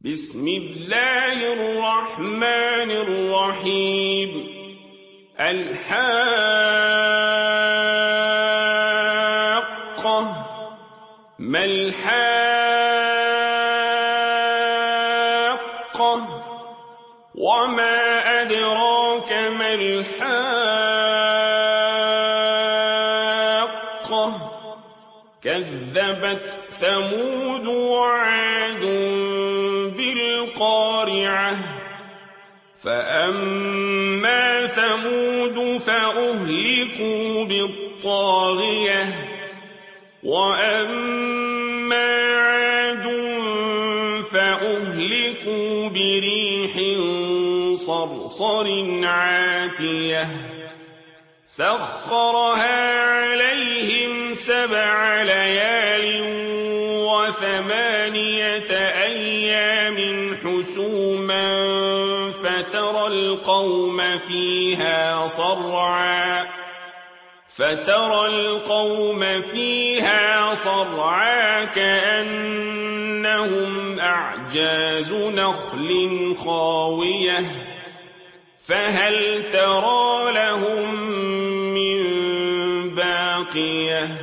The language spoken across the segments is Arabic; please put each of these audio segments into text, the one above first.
بسم الله الرحمن الرحيم الحاقة ما الحاقة وما أدراك ما الحاقة كذبت ثمود وعاد بالقارعة فأما ثمود فأهلكوا بالطاغية وأما عاد فأهلكوا بريح صرصر عاتية سخرها عليهم 7 ليال و8 أيام حسوما فترى القوم فيها صرعا كأنهم أعجاز نخل خاوية فهل ترى لهم من باقية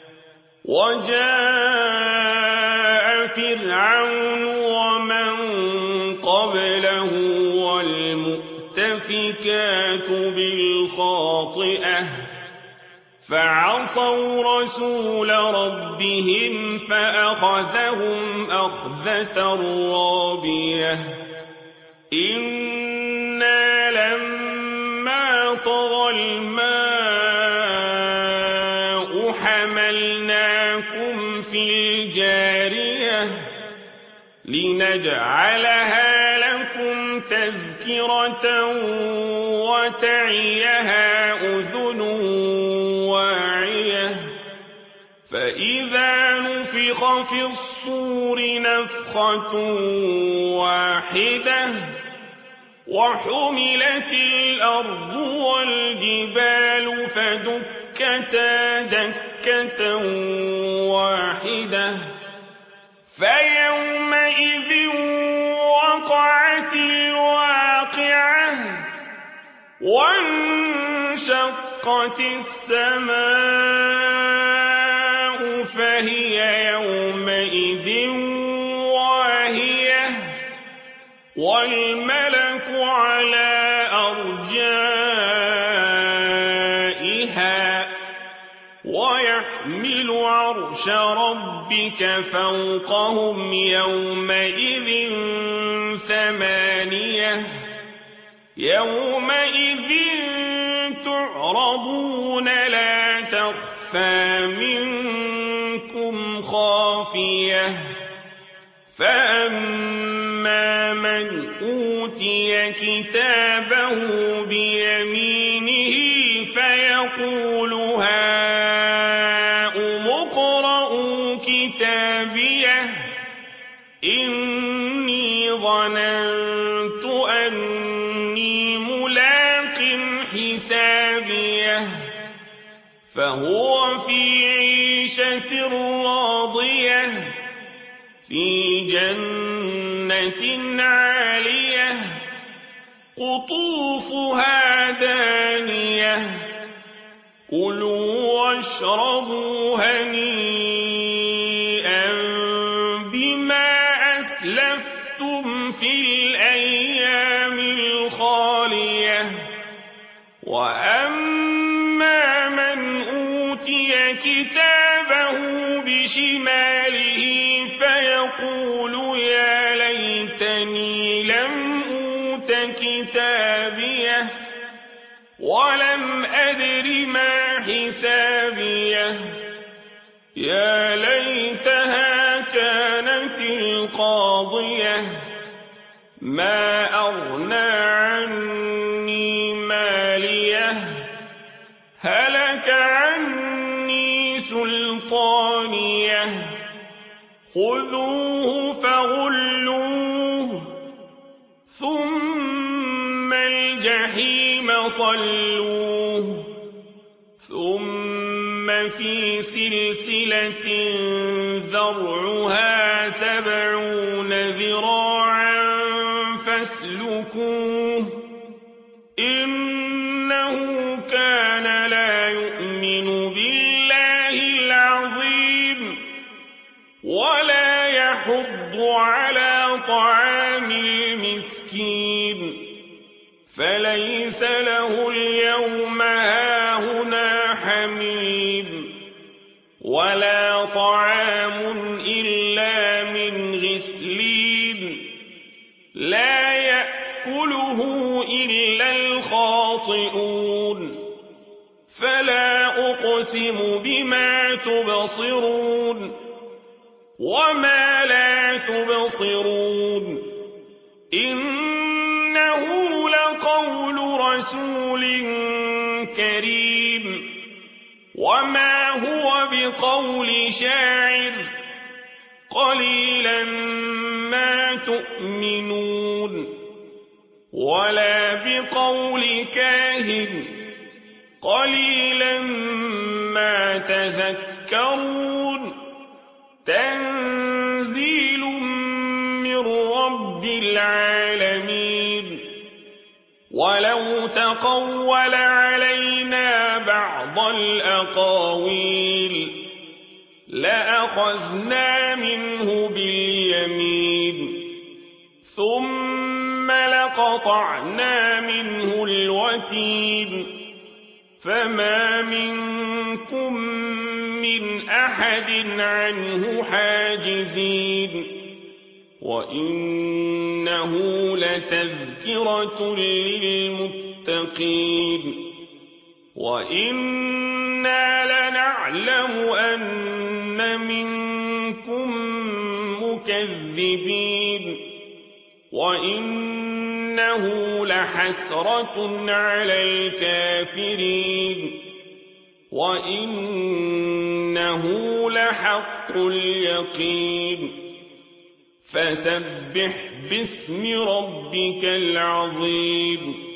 وجاء فرعون ومن قبله والمؤتفكات بالخاطئة فعصوا رسول ربهم فأخذهم أخذة رابية إنا لما طغى الماء حملناكم في الجارية لنجعلها لكم تذكرة وتعيها أذن واعية فإذا نفخ في الصور نفخة واحدة وحملت الأرض والجبال فدكتا دكة واحدة فيومئذ وقعت الواقعة وانشقت السماء فهي يومئذ واهية والملك على أرجائها ويحمل عرش ربك فوقهم يومئذ 8 يومئذ تعرضون لا تخفى منكم خافية فأما من أوتي كتابه بيمينه فيقول هاؤم اقرءوا كتابيه إني ظننت أني ملاق حسابيه فهو في عيشة راضية في جنة عالية قطوفها دانية كلوا واشربوا هنيئا بما أسلفتم في الأيام الخالية وأما من أوتي كتابه بشماله فيقول يا ليتني لم أوت كتابيه ولم أدر ما حسابيه يا ليتها كانت القاضية ما أغنى عني ماليه هلك عني سلطانيه خذوه فغلوه ثم الجحيم صلوه ثم في سلسلة ذرعها 70 ذراعا فاسلكوه إنه كان لا يؤمن بالله العظيم ولا يحض على طعام المسكين فليس له اليوم هاهنا حميم ولا طعام إلا من غسلين لا يأكله إلا الخاطئون فلا أقسم بما تبصرون وما لا تبصرون إنه لقول رسول كريم وما هو بقول شاعر قليلا ما تؤمنون ولا بقول كاهن قليلا ما تذكرون تنزيل من رب العالمين ولو تقول علينا بعض الأقاويل لأخذنا منه باليمين ثم لقطعنا منه الوتين فما منكم من أحد عنه حاجزين وإنه لتذكرة للمتقين وإنا لنعلم أن منكم مكذبين وإنه لحسرة على الكافرين وإنه لحق اليقين فسبح باسم ربك العظيم